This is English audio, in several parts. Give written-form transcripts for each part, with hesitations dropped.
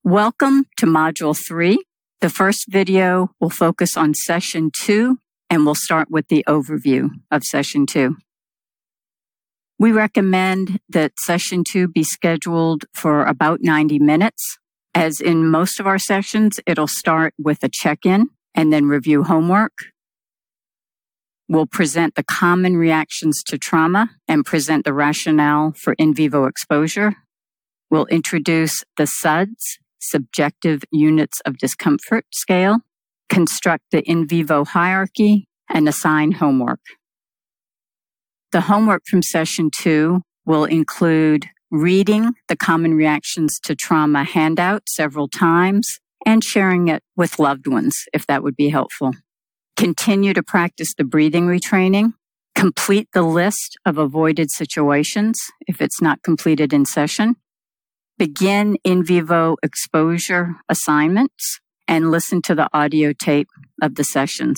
Welcome to Module 3. The first video will focus on Session 2, and we'll start with the overview of Session 2. We recommend that Session 2 be scheduled for about 90 minutes. As in most of our sessions, it'll start with a check-in and then review homework. We'll present the common reactions to trauma and present the rationale for in vivo exposure. We'll introduce the SUDS, Subjective Units of Discomfort Scale, construct the in vivo hierarchy, and assign homework. The homework from Session 2 will include reading the common reactions to trauma handout several times and sharing it with loved ones, if that would be helpful. Continue to practice the breathing retraining. Complete the list of avoided situations if it's not completed in session. Begin in vivo exposure assignments and listen to the audio tape of the sessions.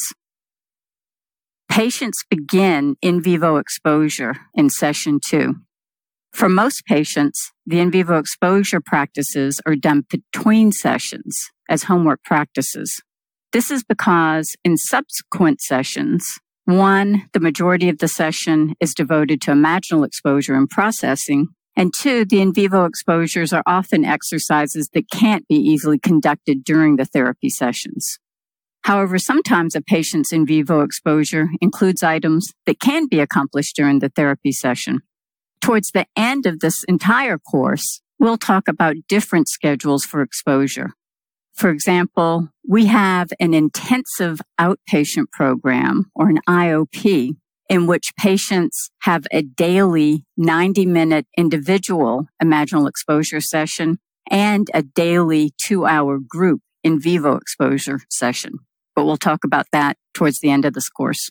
Patients begin in vivo exposure in Session 2. For most patients, the in vivo exposure practices are done between sessions as homework practices. This is because in subsequent sessions, 1, the majority of the session is devoted to imaginal exposure and processing, and 2, the in vivo exposures are often exercises that can't be easily conducted during the therapy sessions. However, sometimes a patient's in vivo exposure includes items that can be accomplished during the therapy session. Towards the end of this entire course, we'll talk about different schedules for exposure. For example, we have an intensive outpatient program, or an IOP, in which patients have a daily 90-minute individual imaginal exposure session and a daily 2-hour group in vivo exposure session. But we'll talk about that towards the end of this course.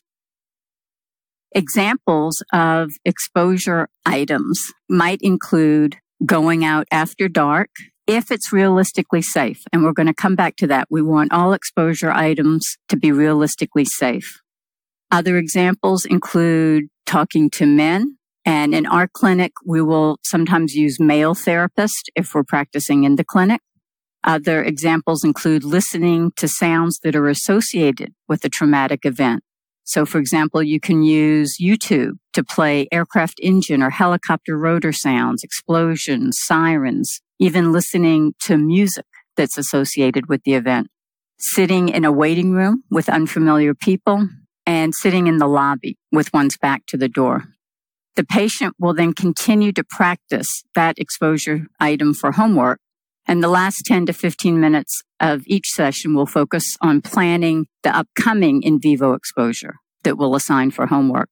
Examples of exposure items might include going out after dark, if it's realistically safe. And we're going to come back to that. We want all exposure items to be realistically safe. Other examples include talking to men. And in our clinic, we will sometimes use male therapists if we're practicing in the clinic. Other examples include listening to sounds that are associated with a traumatic event. So, for example, you can use YouTube to play aircraft engine or helicopter rotor sounds, explosions, sirens, even listening to music that's associated with the event. Sitting in a waiting room with unfamiliar people and sitting in the lobby with one's back to the door. The patient will then continue to practice that exposure item for homework. And the last 10 to 15 minutes of each session will focus on planning the upcoming in vivo exposure that we'll assign for homework.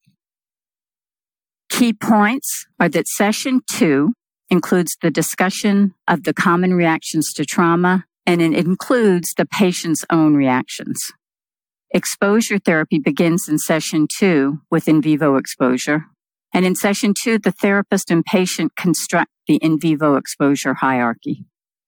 Key points are that Session 2 includes the discussion of the common reactions to trauma, and it includes the patient's own reactions. Exposure therapy begins in Session 2 with in vivo exposure. And in Session 2, the therapist and patient construct the in vivo exposure hierarchy.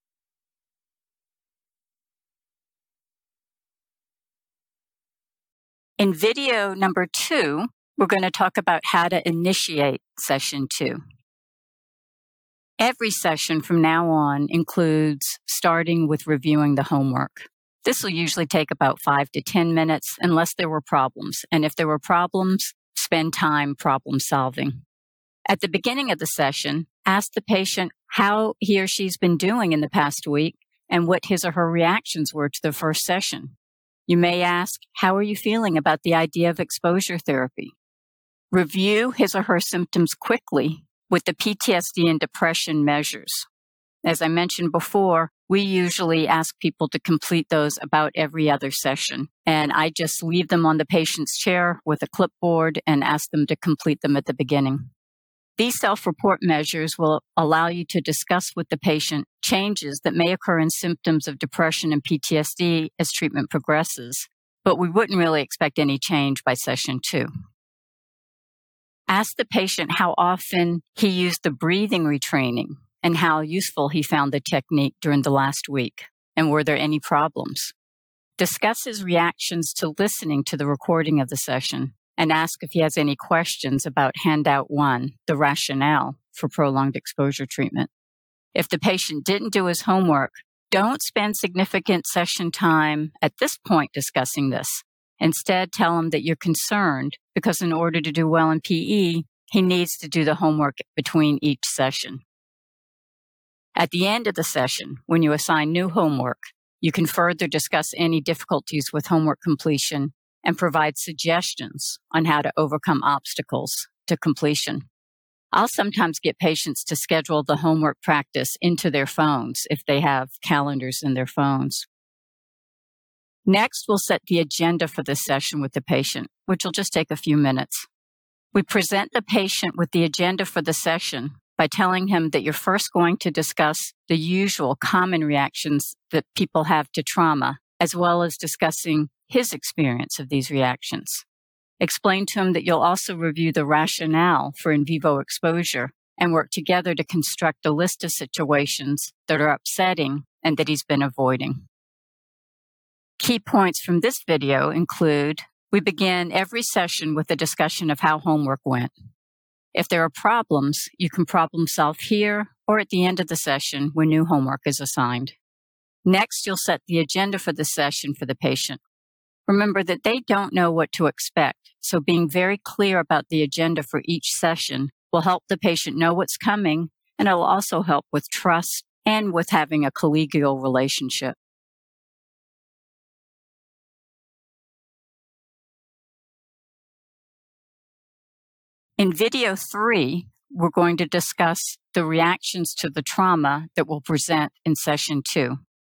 In video number 2, we're going to talk about how to initiate Session 2. Every session from now on includes starting with reviewing the homework. This will usually take about 5 to 10 minutes unless there were problems. And if there were problems, spend time problem solving. At the beginning of the session, ask the patient how he or she's been doing in the past week and what his or her reactions were to the first session. You may ask, how are you feeling about the idea of exposure therapy? Review his or her symptoms quickly with the PTSD and depression measures. As I mentioned before, we usually ask people to complete those about every other session. And I just leave them on the patient's chair with a clipboard and ask them to complete them at the beginning. These self-report measures will allow you to discuss with the patient changes that may occur in symptoms of depression and PTSD as treatment progresses, but we wouldn't really expect any change by Session 2. Ask the patient how often he used the breathing retraining and how useful he found the technique during the last week, and were there any problems. Discuss his reactions to listening to the recording of the session, and ask if he has any questions about Handout 1, the rationale for prolonged exposure treatment. If the patient didn't do his homework, Don't spend significant session time at this point discussing this. Instead, tell him that you're concerned because in order to do well in PE, he needs to do the homework between each session. At the end of the session, when you assign new homework, you can further discuss any difficulties with homework completion and provide suggestions on how to overcome obstacles to completion. I'll sometimes get patients to schedule the homework practice into their phones if they have calendars in their phones. Next, we'll set the agenda for the session with the patient, which will just take a few minutes. We present the patient with the agenda for the session by telling him that you're first going to discuss the usual common reactions that people have to trauma, as well as discussing his experience of these reactions. Explain to him that you'll also review the rationale for in vivo exposure and work together to construct a list of situations that are upsetting and that he's been avoiding. Key points from this video include: we begin every session with a discussion of how homework went. If there are problems, you can problem solve here or at the end of the session when new homework is assigned. Next, you'll set the agenda for the session for the patient. Remember that they don't know what to expect, so being very clear about the agenda for each session will help the patient know what's coming, and it'll also help with trust and with having a collegial relationship. In video 3, we're going to discuss the reactions to the trauma that we'll present in session 2.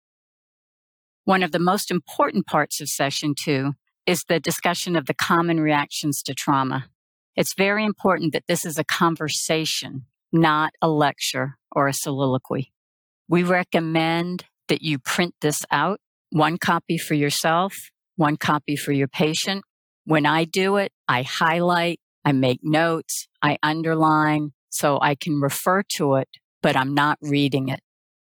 One of the most important parts of session 2 is the discussion of the common reactions to trauma. It's very important that this is a conversation, not a lecture or a soliloquy. We recommend that you print this out, one copy for yourself, one copy for your patient. When I do it, I highlight, I make notes, I underline, so I can refer to it, but I'm not reading it.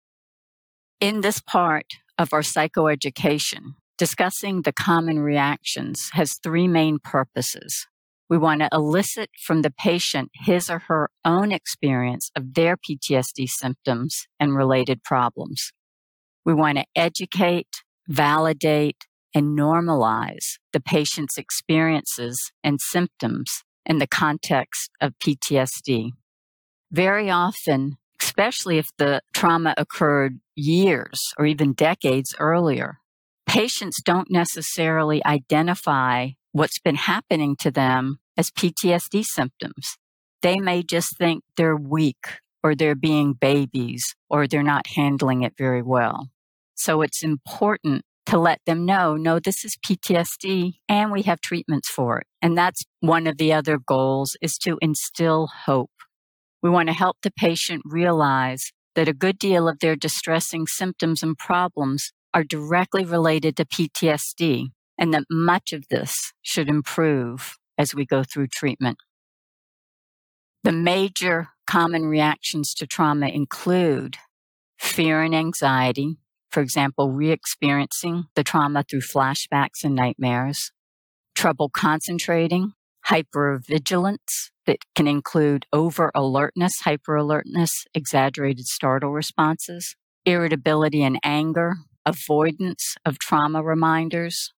In this part of our psychoeducation, discussing the common reactions has 3 main purposes. We want to elicit from the patient his or her own experience of their PTSD symptoms and related problems. We want to educate, validate, and normalize the patient's experiences and symptoms in the context of PTSD. Very often, especially if the trauma occurred years or even decades earlier, patients don't necessarily identify what's been happening to them as PTSD symptoms. They may just think they're weak or they're being babies or they're not handling it very well. So it's important to let them know, no, this is PTSD and we have treatments for it. And that's one of the other goals, is to instill hope. We want to help the patient realize that a good deal of their distressing symptoms and problems are directly related to PTSD and that much of this should improve as we go through treatment. The major common reactions to trauma include fear and anxiety, for example, re-experiencing the trauma through flashbacks and nightmares, trouble concentrating, hypervigilance that can include over-alertness, hyper-alertness, exaggerated startle responses, irritability and anger, avoidance of trauma reminders,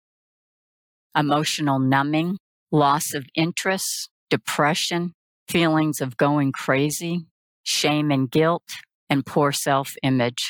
emotional numbing, loss of interest, depression, feelings of going crazy, shame and guilt, and poor self-image.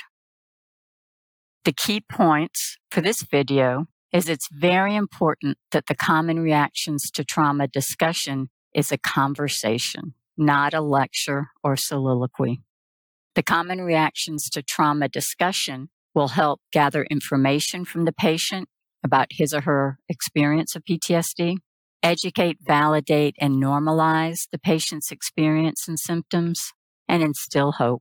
The key points for this video is it's very important that the common reactions to trauma discussion is a conversation, not a lecture or soliloquy. The common reactions to trauma discussion will help gather information from the patient about his or her experience of PTSD, educate, validate, and normalize the patient's experience and symptoms, and instill hope.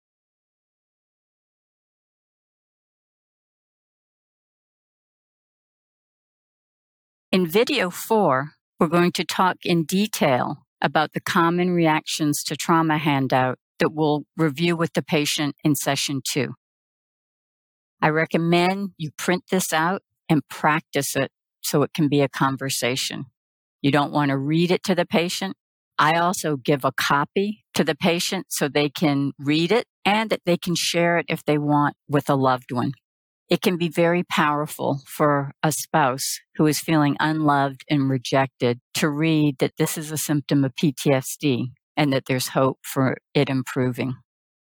In video 4, we're going to talk in detail about the common reactions to trauma handout that we'll review with the patient in session 2. I recommend you print this out and practice it so it can be a conversation. You don't want to read it to the patient. I also give a copy to the patient so they can read it and that they can share it if they want with a loved one. It can be very powerful for a spouse who is feeling unloved and rejected to read that this is a symptom of PTSD and that there's hope for it improving.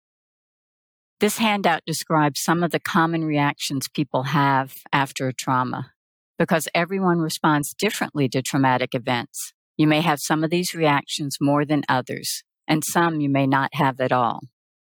This handout describes some of the common reactions people have after a trauma. Because everyone responds differently to traumatic events, you may have some of these reactions more than others, and some you may not have at all.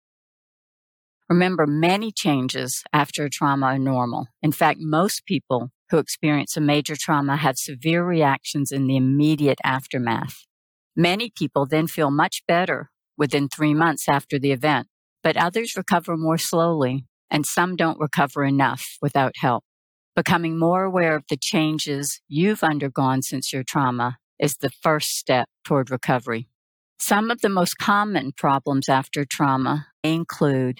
Remember, many changes after a trauma are normal. In fact, most people who experience a major trauma have severe reactions in the immediate aftermath. Many people then feel much better within 3 months after the event, but others recover more slowly, and some don't recover enough without help. Becoming more aware of the changes you've undergone since your trauma is the first step toward recovery. Some of the most common problems after trauma include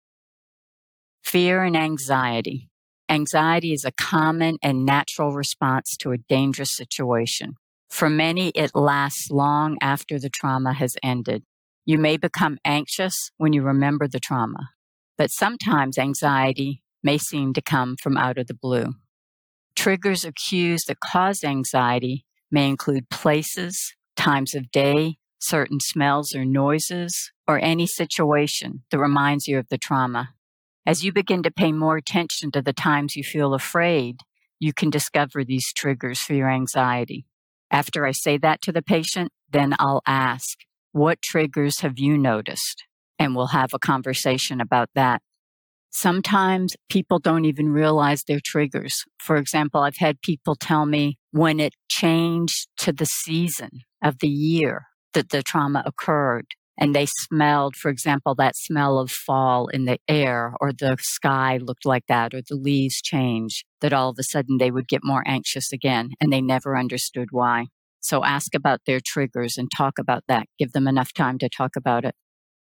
fear and anxiety. Anxiety is a common and natural response to a dangerous situation. For many, it lasts long after the trauma has ended. You may become anxious when you remember the trauma, but sometimes anxiety may seem to come from out of the blue. Triggers or cues that cause anxiety may include places, times of day, certain smells or noises, or any situation that reminds you of the trauma. As you begin to pay more attention to the times you feel afraid, you can discover these triggers for your anxiety. After I say that to the patient, then I'll ask, what triggers have you noticed? And we'll have a conversation about that. Sometimes people don't even realize their triggers. For example, I've had people tell me when it changed to the season of the year that the trauma occurred, and they smelled, for example, that smell of fall in the air, or the sky looked like that, or the leaves change, that all of a sudden they would get more anxious again, and they never understood why. So ask about their triggers and talk about that. Give them enough time to talk about it.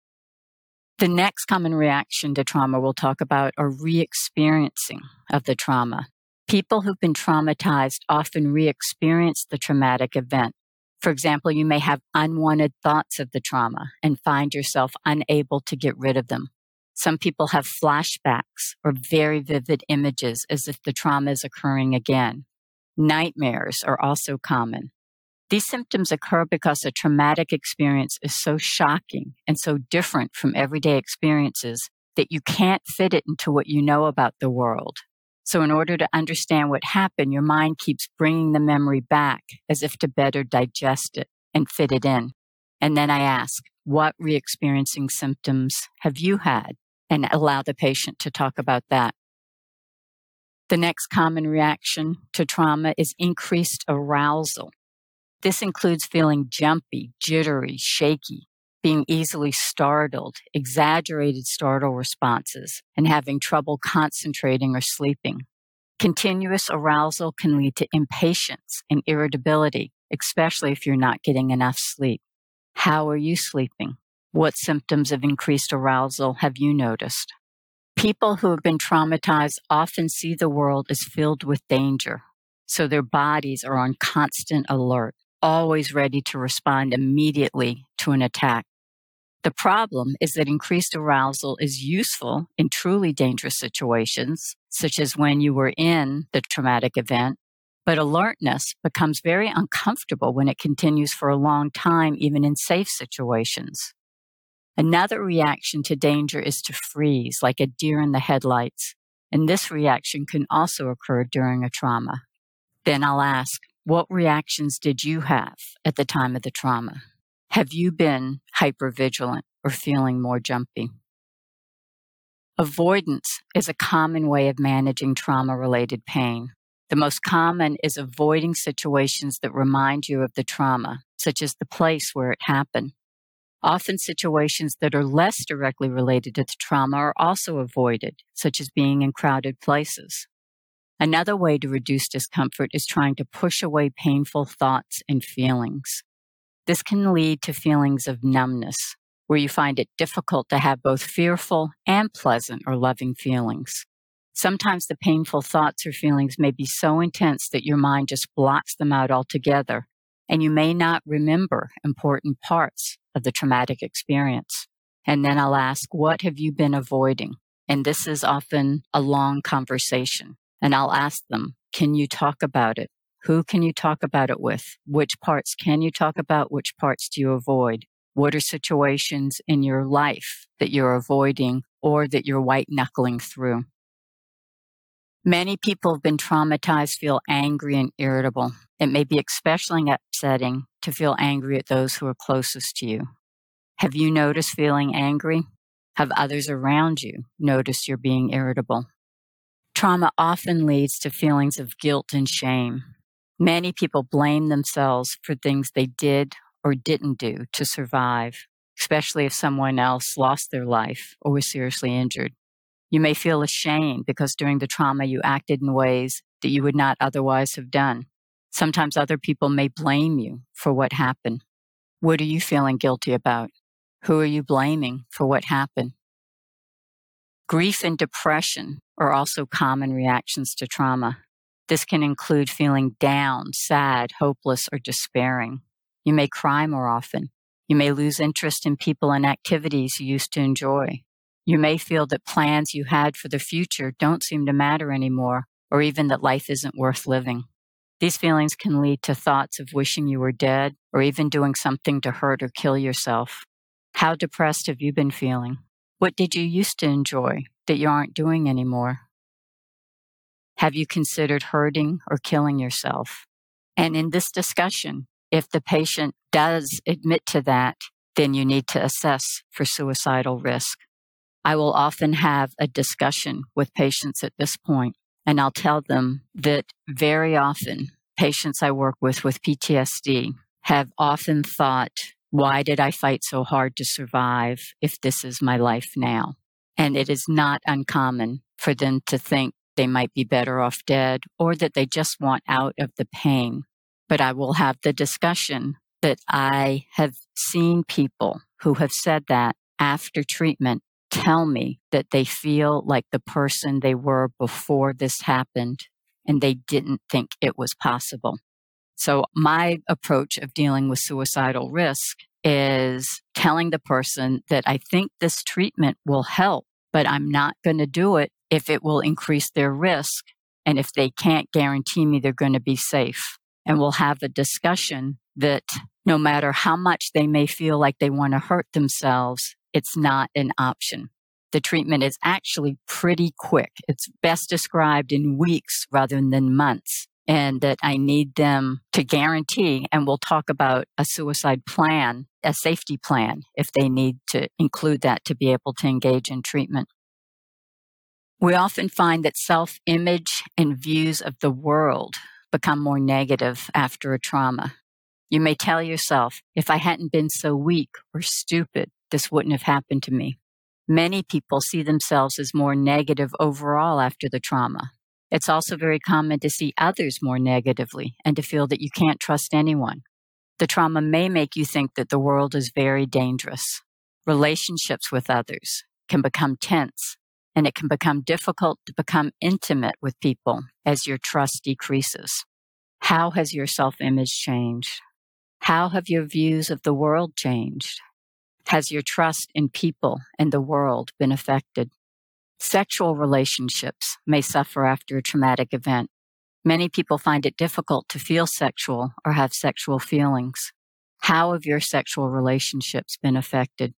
The next common reaction to trauma we'll talk about are re-experiencing of the trauma. People who've been traumatized often re-experience the traumatic event. For example, you may have unwanted thoughts of the trauma and find yourself unable to get rid of them. Some people have flashbacks or very vivid images as if the trauma is occurring again. Nightmares are also common. These symptoms occur because a traumatic experience is so shocking and so different from everyday experiences that you can't fit it into what you know about the world. So in order to understand what happened, your mind keeps bringing the memory back as if to better digest it and fit it in. And then I ask, what re-experiencing symptoms have you had? And allow the patient to talk about that. The next common reaction to trauma is increased arousal. This includes feeling jumpy, jittery, shaky, being easily startled, exaggerated startle responses, and having trouble concentrating or sleeping. Continuous arousal can lead to impatience and irritability, especially if you're not getting enough sleep. How are you sleeping? What symptoms of increased arousal have you noticed? People who have been traumatized often see the world as filled with danger, so their bodies are on constant alert, always ready to respond immediately to an attack. The problem is that increased arousal is useful in truly dangerous situations, such as when you were in the traumatic event, but alertness becomes very uncomfortable when it continues for a long time, even in safe situations. Another reaction to danger is to freeze, like a deer in the headlights, and this reaction can also occur during a trauma. Then I'll ask, what reactions did you have at the time of the trauma? Have you been hypervigilant or feeling more jumpy? Avoidance is a common way of managing trauma-related pain. The most common is avoiding situations that remind you of the trauma, such as the place where it happened. Often situations that are less directly related to the trauma are also avoided, such as being in crowded places. Another way to reduce discomfort is trying to push away painful thoughts and feelings. This can lead to feelings of numbness, where you find it difficult to have both fearful and pleasant or loving feelings. Sometimes the painful thoughts or feelings may be so intense that your mind just blocks them out altogether, and you may not remember important parts of the traumatic experience. And then I'll ask, what have you been avoiding? And this is often a long conversation. And I'll ask them, can you talk about it? Who can you talk about it with? Which parts can you talk about? Which parts do you avoid? What are situations in your life that you're avoiding or that you're white-knuckling through? Many people who've been traumatized feel angry and irritable. It may be especially upsetting to feel angry at those who are closest to you. Have you noticed feeling angry? Have others around you noticed you're being irritable? Trauma often leads to feelings of guilt and shame. Many people blame themselves for things they did or didn't do to survive, especially if someone else lost their life or was seriously injured. You may feel ashamed because during the trauma you acted in ways that you would not otherwise have done. Sometimes other people may blame you for what happened. What are you feeling guilty about? Who are you blaming for what happened? Grief and depression are also common reactions to trauma. This can include feeling down, sad, hopeless, or despairing. You may cry more often. You may lose interest in people and activities you used to enjoy. You may feel that plans you had for the future don't seem to matter anymore, or even that life isn't worth living. These feelings can lead to thoughts of wishing you were dead, or even doing something to hurt or kill yourself. How depressed have you been feeling? What did you used to enjoy that you aren't doing anymore? Have you considered hurting or killing yourself? And in this discussion, if the patient does admit to that, then you need to assess for suicidal risk. I will often have a discussion with patients at this point, and I'll tell them that very often patients I work with PTSD have often thought, why did I fight so hard to survive if this is my life now? And it is not uncommon for them to think they might be better off dead or that they just want out of the pain. But I will have the discussion that I have seen people who have said that after treatment tell me that they feel like the person they were before this happened and they didn't think it was possible. So my approach of dealing with suicidal risk is telling the person that I think this treatment will help, but I'm not going to do it if it will increase their risk and if they can't guarantee me they're going to be safe. And we'll have a discussion that no matter how much they may feel like they want to hurt themselves, it's not an option. The treatment is actually pretty quick. It's best described in weeks rather than months. And that I need them to guarantee, and we'll talk about a suicide plan, a safety plan, if they need to include that to be able to engage in treatment. We often find that self-image and views of the world become more negative after a trauma. You may tell yourself, if I hadn't been so weak or stupid, this wouldn't have happened to me. Many people see themselves as more negative overall after the trauma. It's also very common to see others more negatively and to feel that you can't trust anyone. The trauma may make you think that the world is very dangerous. Relationships with others can become tense, and it can become difficult to become intimate with people as your trust decreases. How has your self-image changed? How have your views of the world changed? Has your trust in people and the world been affected? Sexual relationships may suffer after a traumatic event. Many people find it difficult to feel sexual or have sexual feelings. How have your sexual relationships been affected?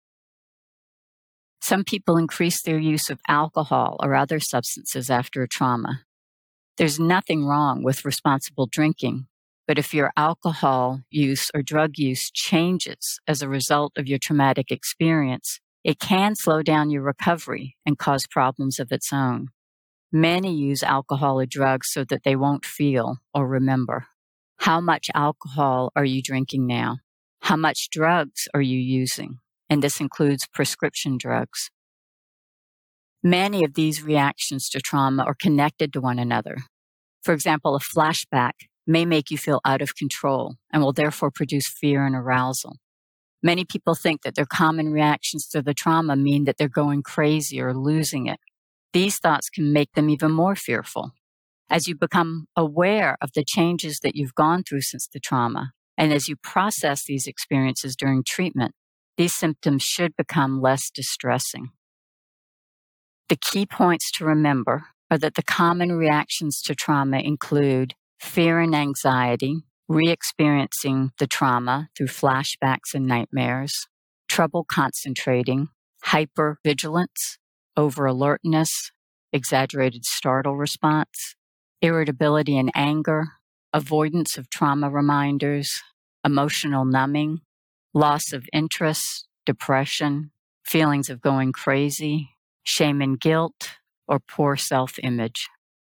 Some people increase their use of alcohol or other substances after a trauma. There's nothing wrong with responsible drinking, but if your alcohol use or drug use changes as a result of your traumatic experience, it can slow down your recovery and cause problems of its own. Many use alcohol or drugs so that they won't feel or remember. How much alcohol are you drinking now? How much drugs are you using? And this includes prescription drugs. Many of these reactions to trauma are connected to one another. For example, a flashback may make you feel out of control and will therefore produce fear and arousal. Many people think that their common reactions to the trauma mean that they're going crazy or losing it. These thoughts can make them even more fearful. As you become aware of the changes that you've gone through since the trauma, And as you process these experiences during treatment, these symptoms should become less distressing. The key points to remember are that the common reactions to trauma include fear and anxiety, re-experiencing the trauma through flashbacks and nightmares, trouble concentrating, hypervigilance, over-alertness, exaggerated startle response, irritability and anger, avoidance of trauma reminders, emotional numbing, loss of interest, depression, feelings of going crazy, shame and guilt, or poor self-image.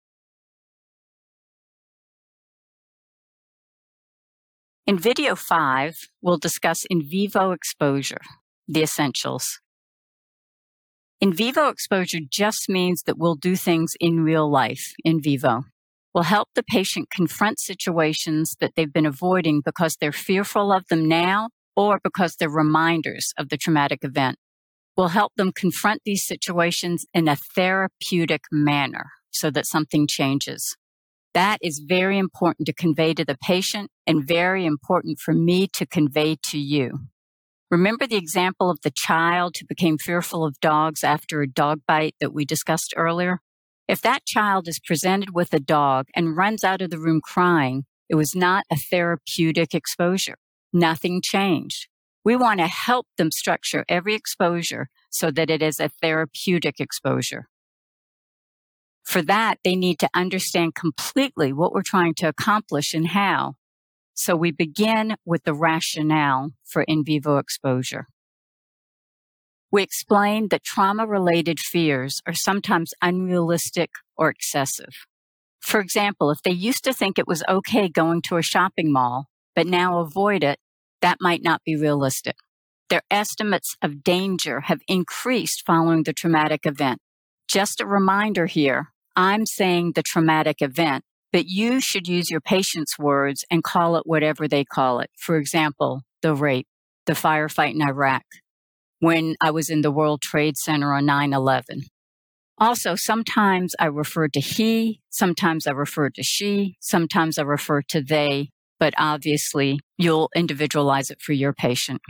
In video 5, we'll discuss in vivo exposure, the essentials. In vivo exposure just means that we'll do things in real life, in vivo. We'll help the patient confront situations that they've been avoiding because they're fearful of them now or because they're reminders of the traumatic event. We'll help them confront these situations in a therapeutic manner so that something changes. That is very important to convey to the patient and very important for me to convey to you. Remember the example of the child who became fearful of dogs after a dog bite that we discussed earlier? If that child is presented with a dog and runs out of the room crying, it was not a therapeutic exposure. Nothing changed. We want to help them structure every exposure so that it is a therapeutic exposure. For that, they need to understand completely what we're trying to accomplish and how. So we begin with the rationale for in vivo exposure. We explain that trauma-related fears are sometimes unrealistic or excessive. For example, if they used to think it was okay going to a shopping mall, but now avoid it, that might not be realistic. Their estimates of danger have increased following the traumatic event. Just a reminder here, I'm saying the traumatic event, but you should use your patient's words and call it whatever they call it. For example, the rape, the firefight in Iraq, when I was in the World Trade Center on 9/11. Also, sometimes I refer to he, sometimes I refer to she, sometimes I refer to they, but obviously you'll individualize it for your patient.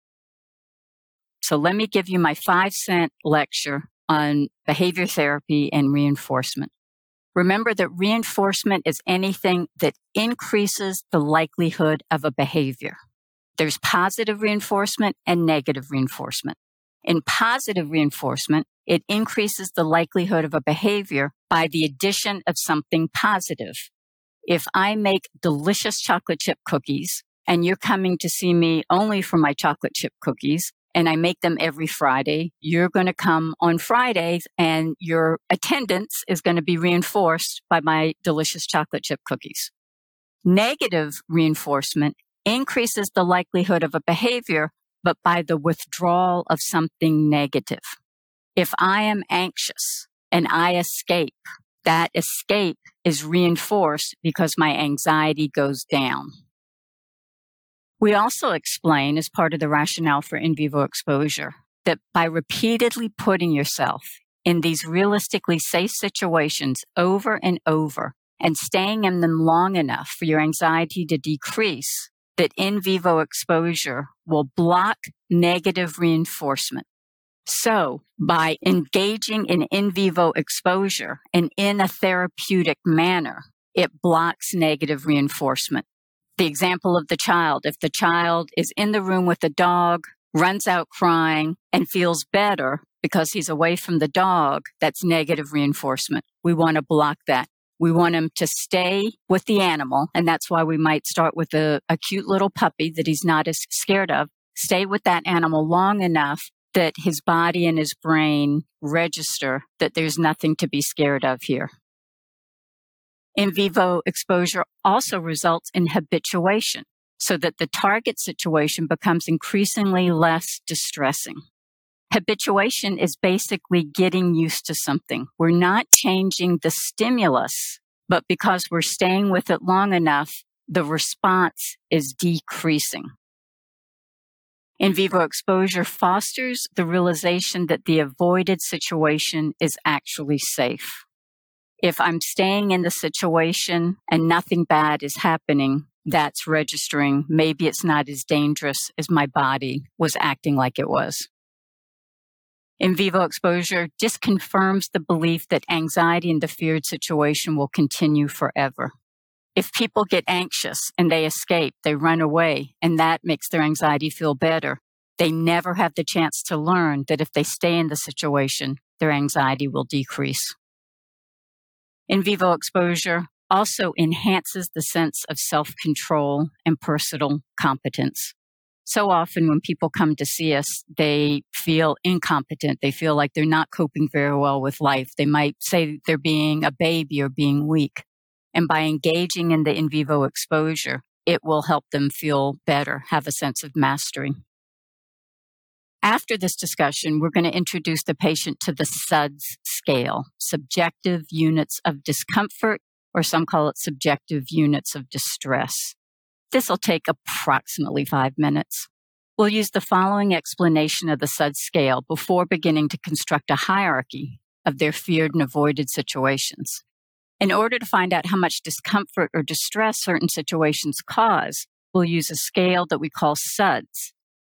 So let me give you my 5-cent lecture on behavior therapy and reinforcement. Remember that reinforcement is anything that increases the likelihood of a behavior. There's positive reinforcement and negative reinforcement. In positive reinforcement, it increases the likelihood of a behavior by the addition of something positive. If I make delicious chocolate chip cookies and you're coming to see me only for my chocolate chip cookies, and I make them every Friday, you're going to come on Fridays and your attendance is going to be reinforced by my delicious chocolate chip cookies. Negative reinforcement increases the likelihood of a behavior, but by the withdrawal of something negative. If I am anxious and I escape, that escape is reinforced because my anxiety goes down. We also explain, as part of the rationale for in vivo exposure, that by repeatedly putting yourself in these realistically safe situations over and over and staying in them long enough for your anxiety to decrease, that in vivo exposure will block negative reinforcement. So, by engaging in vivo exposure and in a therapeutic manner, it blocks negative reinforcement. The example of the child, if the child is in the room with the dog, runs out crying, and feels better because he's away from the dog, that's negative reinforcement. We want to block that. We want him to stay with the animal, and that's why we might start with a cute little puppy that he's not as scared of. Stay with that animal long enough that his body and his brain register that there's nothing to be scared of here. In vivo exposure also results in habituation, so that the target situation becomes increasingly less distressing. Habituation is basically getting used to something. We're not changing the stimulus, but because we're staying with it long enough, the response is decreasing. In vivo exposure fosters the realization that the avoided situation is actually safe. If I'm staying in the situation and nothing bad is happening, that's registering maybe it's not as dangerous as my body was acting like it was. In vivo exposure just confirms the belief that anxiety in the feared situation will continue forever. If people get anxious and they escape, they run away, and that makes their anxiety feel better, they never have the chance to learn that if they stay in the situation, their anxiety will decrease. In vivo exposure also enhances the sense of self-control and personal competence. So often when people come to see us, they feel incompetent. They feel like they're not coping very well with life. They might say they're being a baby or being weak. And by engaging in the in vivo exposure, it will help them feel better, have a sense of mastery. After this discussion, we're going to introduce the patient to the SUDS scale, subjective units of discomfort, or some call it subjective units of distress. This will take approximately 5 minutes. We'll use the following explanation of the SUDS scale before beginning to construct a hierarchy of their feared and avoided situations. In order to find out how much discomfort or distress certain situations cause, we'll use a scale that we call SUDS.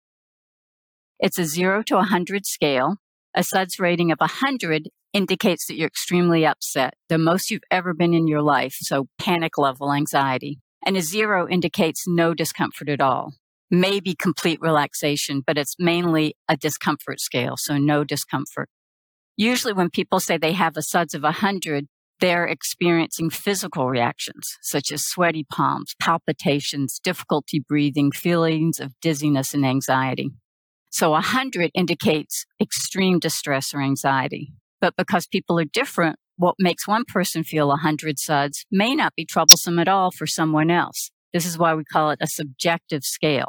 It's a 0 to 100 scale. A SUDS rating of 100 indicates that you're extremely upset, the most you've ever been in your life, so panic level anxiety. And a 0 indicates no discomfort at all, maybe complete relaxation, but it's mainly a discomfort scale, so no discomfort. Usually when people say they have a SUDS of 100, they're experiencing physical reactions, such as sweaty palms, palpitations, difficulty breathing, feelings of dizziness and anxiety. So 100 indicates extreme distress or anxiety. But because people are different, what makes one person feel 100 SUDS may not be troublesome at all for someone else. This is why we call it a subjective scale.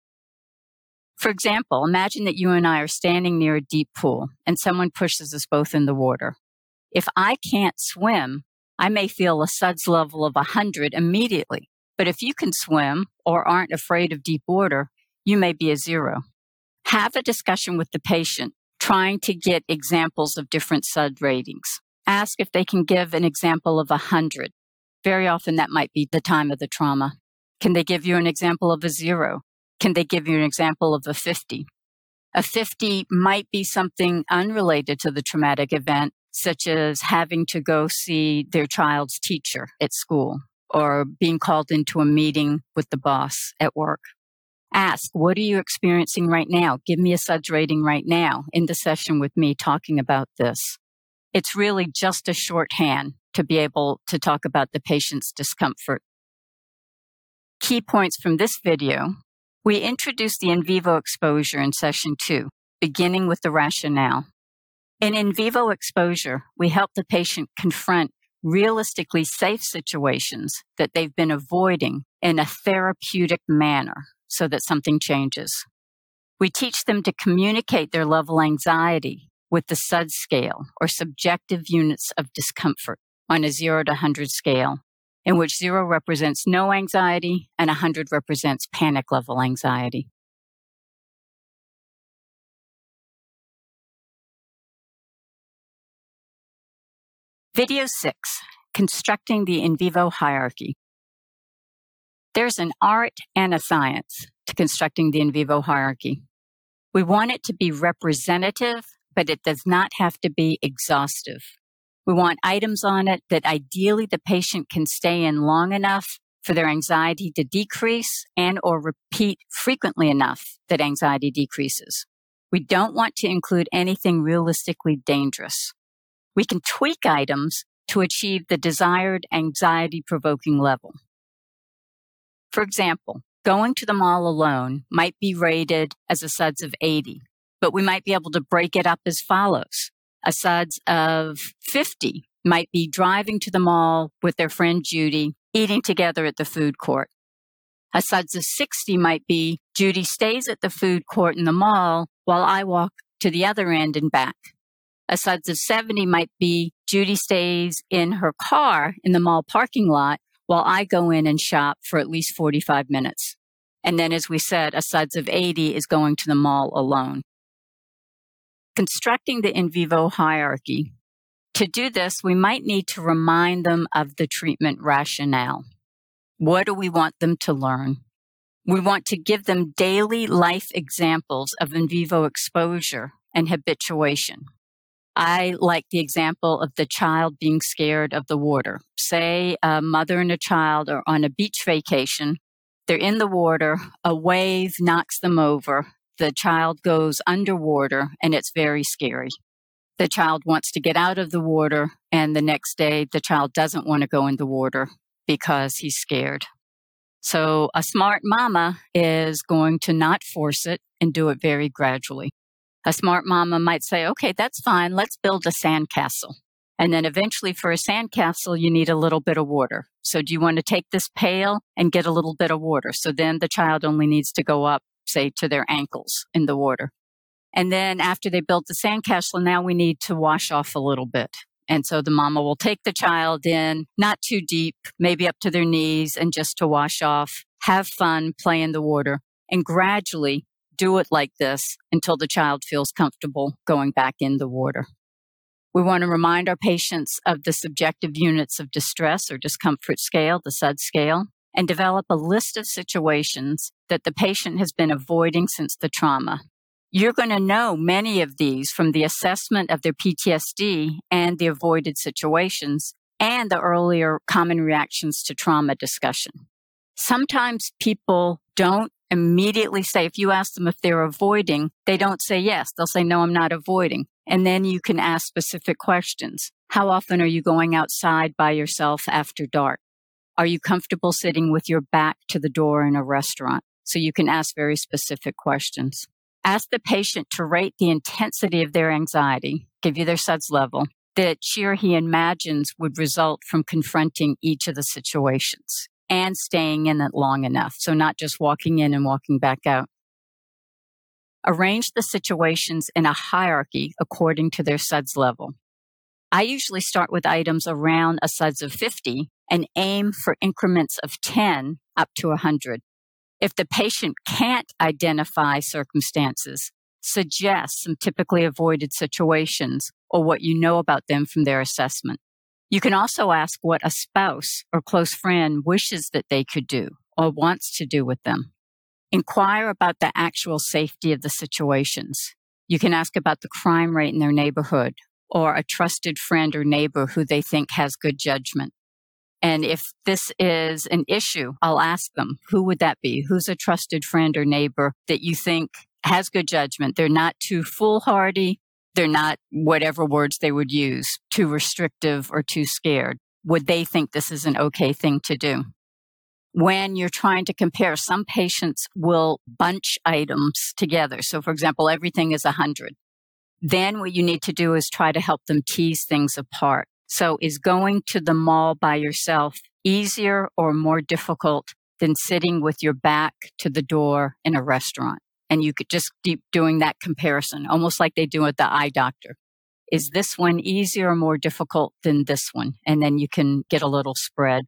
For example, imagine that you and I are standing near a deep pool and someone pushes us both in the water. If I can't swim, I may feel a SUDS level of 100 immediately. But if you can swim or aren't afraid of deep water, you may be a 0. Have a discussion with the patient, trying to get examples of different SUD ratings. Ask if they can give an example of 100. Very often that might be the time of the trauma. Can they give you an example of a 0? Can they give you an example of a 50? A 50 might be something unrelated to the traumatic event, such as having to go see their child's teacher at school or being called into a meeting with the boss at work. Ask, what are you experiencing right now? Give me a SUDS rating right now in the session with me talking about this. It's really just a shorthand to be able to talk about the patient's discomfort. Key points from this video. We introduced the in vivo exposure in session 2, beginning with the rationale. In in vivo exposure, we help the patient confront realistically safe situations that they've been avoiding in a therapeutic manner so that something changes. We teach them to communicate their level of anxiety with the SUDS scale, or subjective units of discomfort, on a 0 to 100 scale, in which 0 represents no anxiety and 100 represents panic level anxiety. Video 6, Constructing the In Vivo Hierarchy. There's an art and a science to constructing the in vivo hierarchy. We want it to be representative, but it does not have to be exhaustive. We want items on it that ideally the patient can stay in long enough for their anxiety to decrease and or repeat frequently enough that anxiety decreases. We don't want to include anything realistically dangerous. We can tweak items to achieve the desired anxiety-provoking level. For example, going to the mall alone might be rated as a SUDS of 80, but we might be able to break it up as follows. A SUDS of 50 might be driving to the mall with their friend Judy, eating together at the food court. A SUDS of 60 might be Judy stays at the food court in the mall while I walk to the other end and back. A SUDS of 70 might be Judy stays in her car in the mall parking lot while I go in and shop for at least 45 minutes. And then, as we said, a SUDS of 80 is going to the mall alone. Constructing the in vivo hierarchy. To do this, we might need to remind them of the treatment rationale. What do we want them to learn? We want to give them daily life examples of in vivo exposure and habituation. I like the example of the child being scared of the water. Say a mother and a child are on a beach vacation. They're in the water. A wave knocks them over. The child goes underwater, and it's very scary. The child wants to get out of the water, and the next day the child doesn't want to go in the water because he's scared. So a smart mama is going to not force it and do it very gradually. A smart mama might say, okay, that's fine. Let's build a sandcastle. And then eventually for a sandcastle, you need a little bit of water. So do you want to take this pail and get a little bit of water? So then the child only needs to go up, say, to their ankles in the water. And then after they built the sandcastle, now we need to wash off a little bit. And so the mama will take the child in, not too deep, maybe up to their knees, and just to wash off, have fun, play in the water, and gradually do it like this until the child feels comfortable going back in the water. We want to remind our patients of the subjective units of distress or discomfort scale, the SUD scale, and develop a list of situations that the patient has been avoiding since the trauma. You're going to know many of these from the assessment of their PTSD and the avoided situations and the earlier common reactions to trauma discussion. Sometimes people don't immediately say, if you ask them if they're avoiding, they don't say yes. They'll say, no, I'm not avoiding. And then you can ask specific questions. How often are you going outside by yourself after dark? Are you comfortable sitting with your back to the door in a restaurant? So you can ask very specific questions. Ask the patient to rate the intensity of their anxiety, give you their SUDS level, that she or he imagines would result from confronting each of the situations and staying in it long enough. So not just walking in and walking back out. Arrange the situations in a hierarchy according to their SUDS level. I usually start with items around a SUDS of 50 and aim for increments of 10 up to 100. If the patient can't identify circumstances, suggest some typically avoided situations or what you know about them from their assessment. You can also ask what a spouse or close friend wishes that they could do or wants to do with them. Inquire about the actual safety of the situations. You can ask about the crime rate in their neighborhood or a trusted friend or neighbor who they think has good judgment. And if this is an issue, I'll ask them, who would that be? Who's a trusted friend or neighbor that you think has good judgment? They're not too foolhardy. They're not, whatever words they would use, too restrictive or too scared. Would they think this is an okay thing to do? When you're trying to compare, some patients will bunch items together. So for example, everything is 100. Then what you need to do is try to help them tease things apart. So is going to the mall by yourself easier or more difficult than sitting with your back to the door in a restaurant? And you could just keep doing that comparison, almost like they do at the eye doctor. Is this one easier or more difficult than this one? And then you can get a little spread.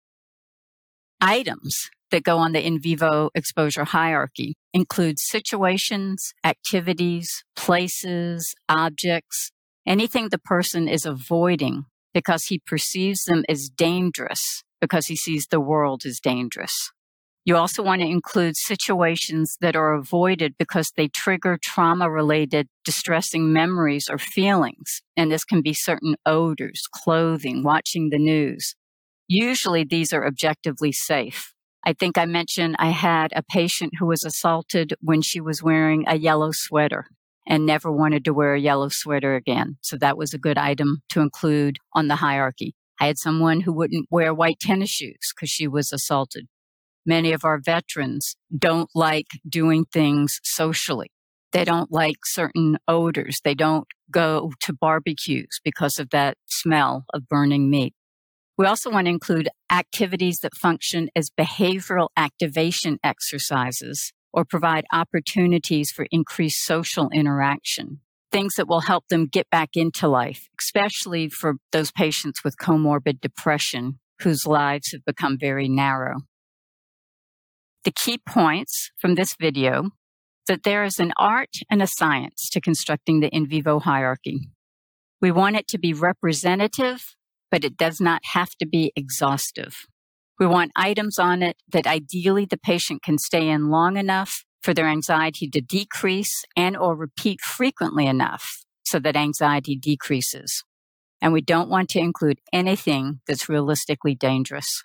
Items that go on the in vivo exposure hierarchy include situations, activities, places, objects, anything the person is avoiding because he perceives them as dangerous, because he sees the world as dangerous. You also want to include situations that are avoided because they trigger trauma-related distressing memories or feelings. And this can be certain odors, clothing, watching the news. Usually these are objectively safe. I think I mentioned I had a patient who was assaulted when she was wearing a yellow sweater and never wanted to wear a yellow sweater again. So that was a good item to include on the hierarchy. I had someone who wouldn't wear white tennis shoes because she was assaulted. Many of our veterans don't like doing things socially. They don't like certain odors. They don't go to barbecues because of that smell of burning meat. We also want to include activities that function as behavioral activation exercises or provide opportunities for increased social interaction, things that will help them get back into life, especially for those patients with comorbid depression whose lives have become very narrow. The key points from this video that there is an art and a science to constructing the in vivo hierarchy. We want it to be representative, but it does not have to be exhaustive. We want items on it that ideally the patient can stay in long enough for their anxiety to decrease and or repeat frequently enough so that anxiety decreases. And we don't want to include anything that's realistically dangerous.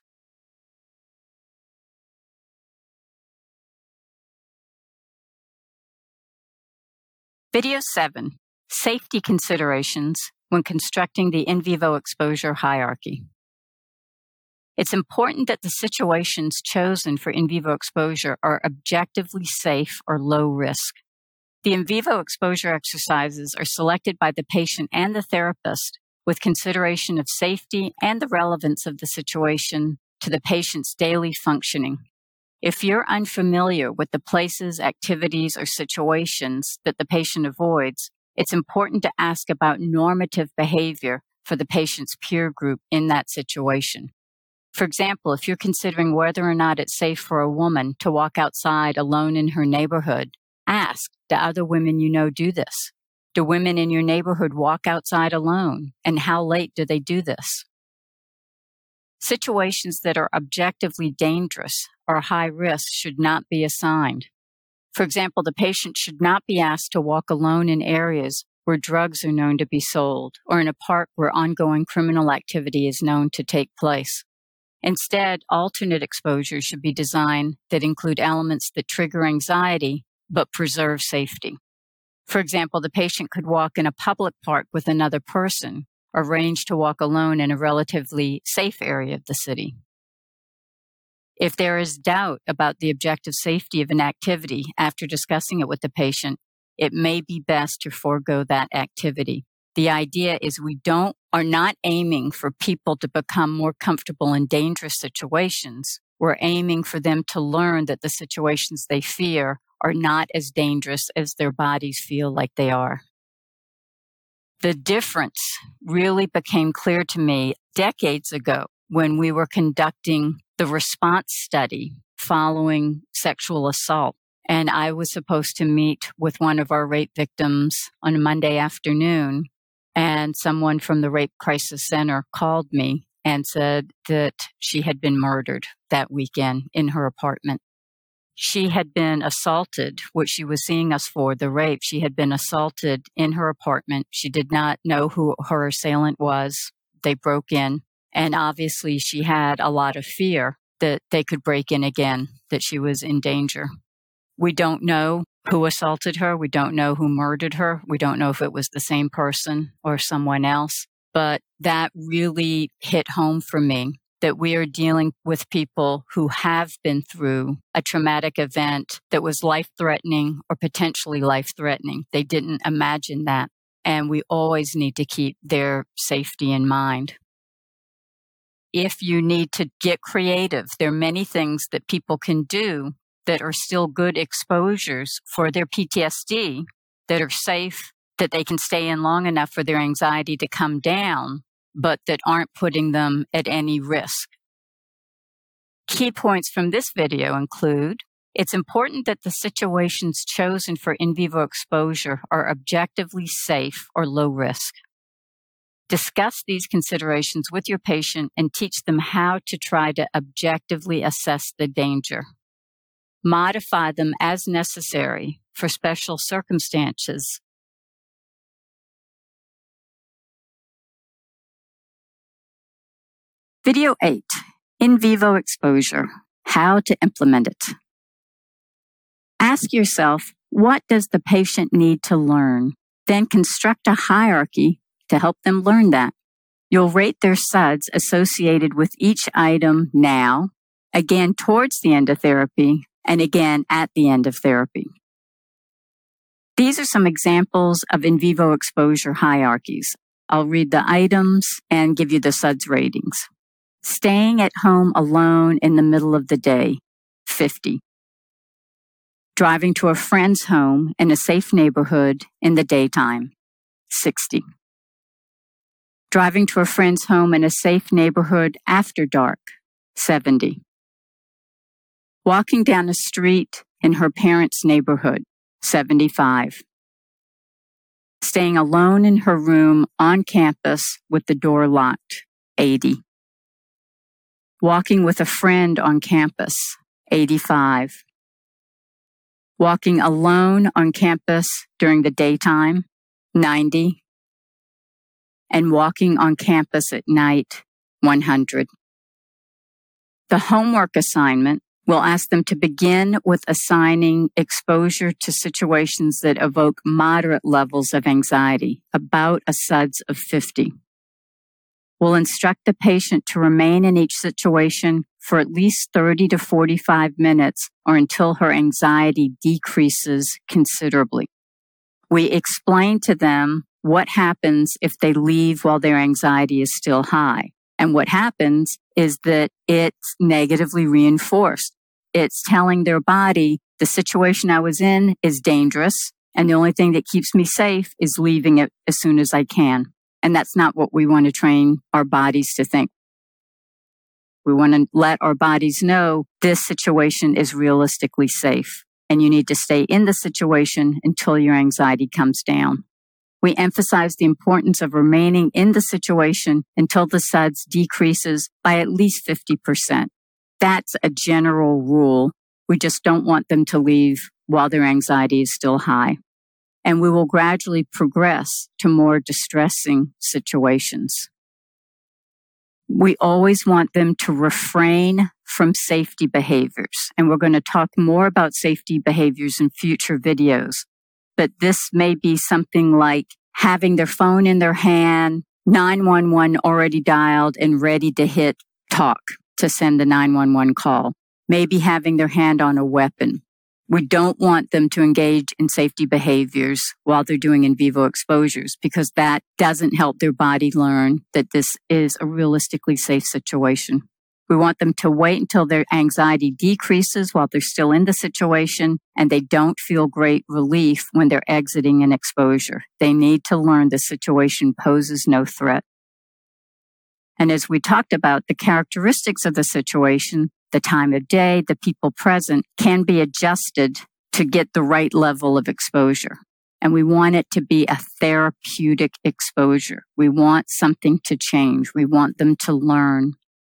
Video 7, Safety Considerations when constructing the in vivo exposure hierarchy. It's important that the situations chosen for in vivo exposure are objectively safe or low risk. The in vivo exposure exercises are selected by the patient and the therapist with consideration of safety and the relevance of the situation to the patient's daily functioning. If you're unfamiliar with the places, activities, or situations that the patient avoids, it's important to ask about normative behavior for the patient's peer group in that situation. For example, if you're considering whether or not it's safe for a woman to walk outside alone in her neighborhood, ask, do other women you know do this? Do women in your neighborhood walk outside alone? And how late do they do this? Situations that are objectively dangerous or high risk should not be assigned. For example, the patient should not be asked to walk alone in areas where drugs are known to be sold or in a park where ongoing criminal activity is known to take place. Instead, alternate exposures should be designed that include elements that trigger anxiety but preserve safety. For example, the patient could walk in a public park with another person, or arrange to walk alone in a relatively safe area of the city. If there is doubt about the objective safety of an activity after discussing it with the patient, it may be best to forego that activity. The idea is we are not aiming for people to become more comfortable in dangerous situations. We're aiming for them to learn that the situations they fear are not as dangerous as their bodies feel like they are. The difference really became clear to me decades ago when we were conducting the response study following sexual assault. And I was supposed to meet with one of our rape victims on a Monday afternoon. And someone from the Rape Crisis Center called me and said that she had been murdered that weekend in her apartment. She had been assaulted, what she was seeing us for, the rape. She had been assaulted in her apartment. She did not know who her assailant was. They broke in, and obviously she had a lot of fear that they could break in again, that she was in danger. We don't know who assaulted her. We don't know who murdered her. We don't know if it was the same person or someone else. But that really hit home for me, that we are dealing with people who have been through a traumatic event that was life-threatening or potentially life-threatening. They didn't imagine that. And we always need to keep their safety in mind. If you need to get creative, there are many things that people can do that are still good exposures for their PTSD, that are safe, that they can stay in long enough for their anxiety to come down, but that aren't putting them at any risk. Key points from this video include, it's important that the situations chosen for in vivo exposure are objectively safe or low risk. Discuss these considerations with your patient and teach them how to try to objectively assess the danger. Modify them as necessary for special circumstances. Video 8, In Vivo Exposure, How to Implement It. Ask yourself, what does the patient need to learn? Then construct a hierarchy to help them learn that. You'll rate their SUDs associated with each item now, again towards the end of therapy, and again at the end of therapy. These are some examples of in vivo exposure hierarchies. I'll read the items and give you the SUDS ratings. Staying at home alone in the middle of the day, 50. Driving to a friend's home in a safe neighborhood in the daytime, 60. Driving to a friend's home in a safe neighborhood after dark, 70. Walking down a street in her parents' neighborhood, 75. Staying alone in her room on campus with the door locked, 80. Walking with a friend on campus, 85. Walking alone on campus during the daytime, 90. And walking on campus at night, 100. The homework assignment will ask them to begin with assigning exposure to situations that evoke moderate levels of anxiety, about a SUDS of 50. We'll instruct the patient to remain in each situation for at least 30 to 45 minutes or until her anxiety decreases considerably. We explain to them what happens if they leave while their anxiety is still high. And what happens is that it's negatively reinforced. It's telling their body, the situation I was in is dangerous, and the only thing that keeps me safe is leaving it as soon as I can. And that's not what we want to train our bodies to think. We want to let our bodies know this situation is realistically safe, and you need to stay in the situation until your anxiety comes down. We emphasize the importance of remaining in the situation until the SUDS decreases by at least 50%. That's a general rule. We just don't want them to leave while their anxiety is still high. And we will gradually progress to more distressing situations. We always want them to refrain from safety behaviors. And we're going to talk more about safety behaviors in future videos. But this may be something like having their phone in their hand, 911 already dialed and ready to hit talk to send the 911 call. Maybe having their hand on a weapon. We don't want them to engage in safety behaviors while they're doing in vivo exposures because that doesn't help their body learn that this is a realistically safe situation. We want them to wait until their anxiety decreases while they're still in the situation and they don't feel great relief when they're exiting an exposure. They need to learn the situation poses no threat. And as we talked about, the characteristics of the situation, the time of day, the people present can be adjusted to get the right level of exposure. And we want it to be a therapeutic exposure. We want something to change. We want them to learn.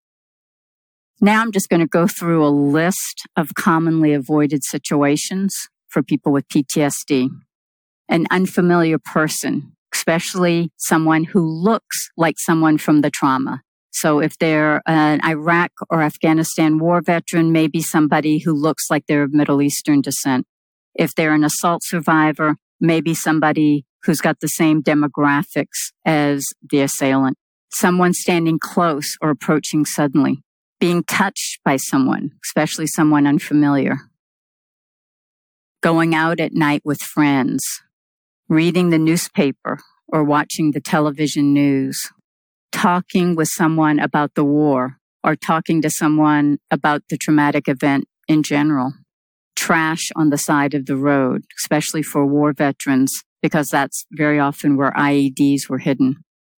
Now I'm just going to go through a list of commonly avoided situations for people with PTSD. An unfamiliar person, especially someone who looks like someone from the trauma. So if they're an Iraq or Afghanistan war veteran, maybe somebody who looks like they're of Middle Eastern descent. If they're an assault survivor, maybe somebody who's got the same demographics as the assailant. Someone standing close or approaching suddenly. Being touched by someone, especially someone unfamiliar. Going out at night with friends. Reading the newspaper or watching the television news. Talking with someone about the war or talking to someone about the traumatic event in general. Trash on the side of the road, especially for war veterans, because that's very often where IEDs were hidden.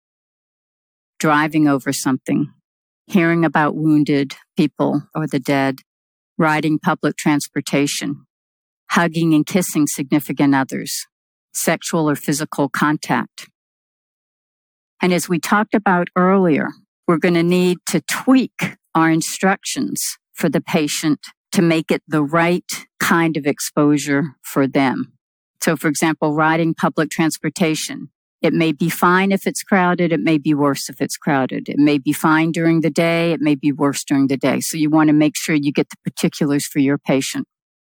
Driving over something. Hearing about wounded people or the dead. Riding public transportation. Hugging and kissing significant others. Sexual or physical contact. And as we talked about earlier, we're going to need to tweak our instructions for the patient to make it the right kind of exposure for them. So, for example, riding public transportation. It may be fine if it's crowded. It may be worse if it's crowded. It may be fine during the day. It may be worse during the day. So you want to make sure you get the particulars for your patient.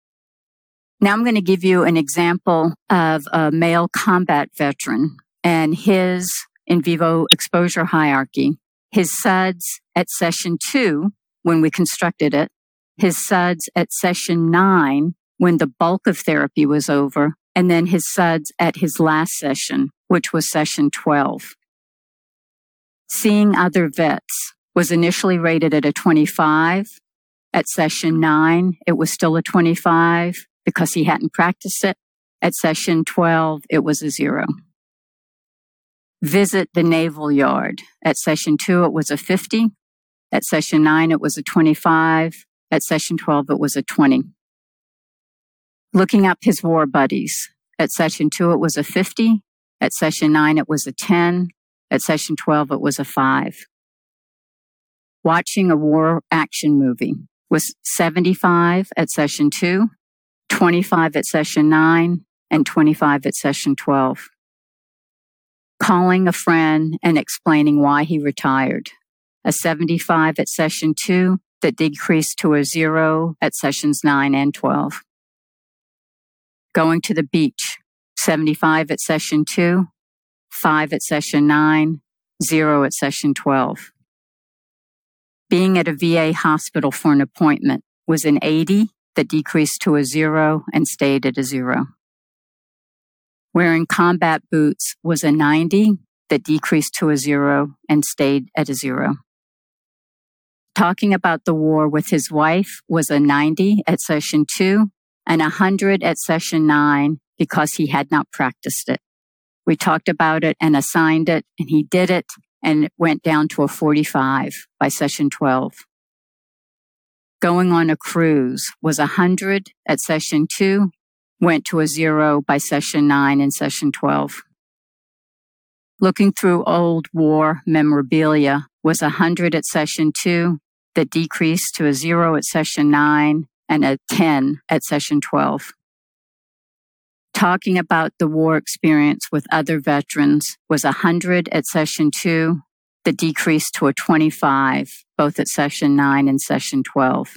Now I'm going to give you an example of a male combat veteran and his in vivo exposure hierarchy. His SUDS at session 2, when we constructed it, his SUDS at session 9, when the bulk of therapy was over, and then his SUDS at his last session, which was session 12. Seeing other vets was initially rated at a 25. At session 9, it was still a 25 because he hadn't practiced it. At session 12, it was a 0. Visit the Naval Yard. At session 2, it was a 50. At session 9, it was a 25. At session 12, it was a 20. Looking up his war buddies. At session 2, it was a 50. At session 9, it was a 10. At session 12, it was a 5. watching a war action movie was 75 at session 2, 25 at session 9, and 25 at session 12. Calling a friend and explaining why he retired, a 75 at session 2 that decreased to a 0 at sessions 9 and 12. Going to the beach, 75 at session 2, 5 at session 9, 0 at session 12. Being at a VA hospital for an appointment was an 80 that decreased to a 0 and stayed at a 0. Wearing combat boots was a 90 that decreased to a 0 and stayed at a 0. Talking about the war with his wife was a 90 at session 2 and 100 at session 9 because he had not practiced it. We talked about it and assigned it, and he did it, and it went down to a 45 by session 12. Going on a cruise was 100 at session 2, went to a 0 by session 9 and session 12. Looking through old war memorabilia was 100 at session 2 that decreased to a 0 at session 9 and a 10 at session 12. Talking about the war experience with other veterans was 100 at session 2 that decreased to a 25, both at session 9 and session 12.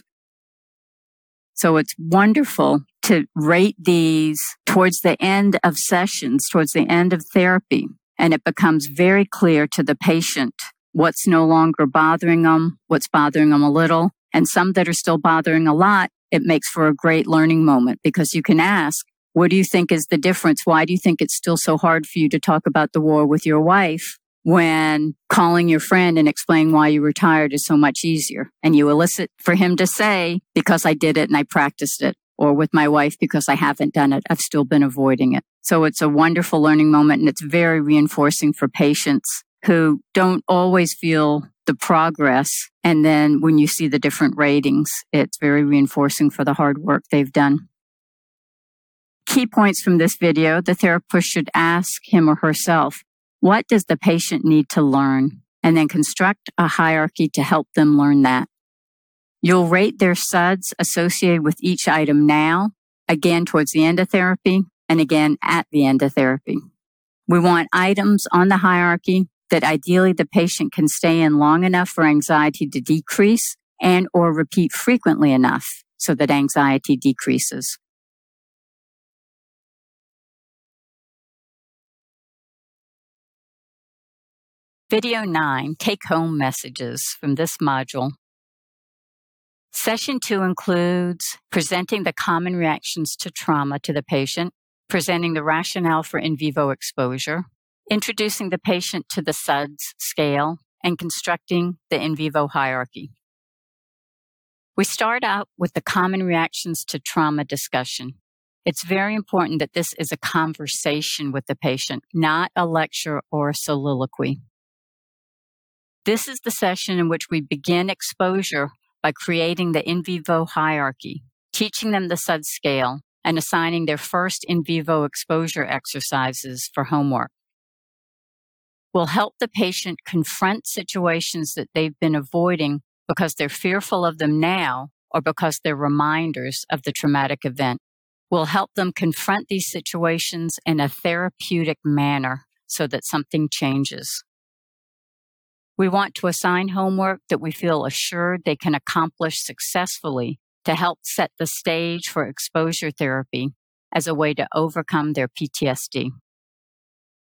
So it's wonderful to rate these towards the end of sessions, towards the end of therapy, and it becomes very clear to the patient what's no longer bothering them, what's bothering them a little, and some that are still bothering a lot. It makes for a great learning moment because you can ask, what do you think is the difference? Why do you think it's still so hard for you to talk about the war with your wife when calling your friend and explaining why you retired is so much easier? And you elicit for him to say, because I did it and I practiced it, or with my wife, because I haven't done it, I've still been avoiding it. So it's a wonderful learning moment, and it's very reinforcing for patients who don't always feel the progress. And then when you see the different ratings, it's very reinforcing for the hard work they've done. Key points from this video: the therapist should ask him or herself, what does the patient need to learn? And then construct a hierarchy to help them learn that. You'll rate their SUDs associated with each item now, again towards the end of therapy, and again at the end of therapy. We want items on the hierarchy that ideally the patient can stay in long enough for anxiety to decrease and or repeat frequently enough so that anxiety decreases. Video 9, take-home messages from this module. Session 2 includes presenting the common reactions to trauma to the patient, presenting the rationale for in vivo exposure, introducing the patient to the SUDS scale, and constructing the in vivo hierarchy. We start out with the common reactions to trauma discussion. It's very important that this is a conversation with the patient, not a lecture or a soliloquy. This is the session in which we begin exposure by creating the in vivo hierarchy, teaching them the SUDS scale, and assigning their first in vivo exposure exercises for homework. We'll help the patient confront situations that they've been avoiding because they're fearful of them now or because they're reminders of the traumatic event. We'll help them confront these situations in a therapeutic manner so that something changes. We want to assign homework that we feel assured they can accomplish successfully to help set the stage for exposure therapy as a way to overcome their PTSD.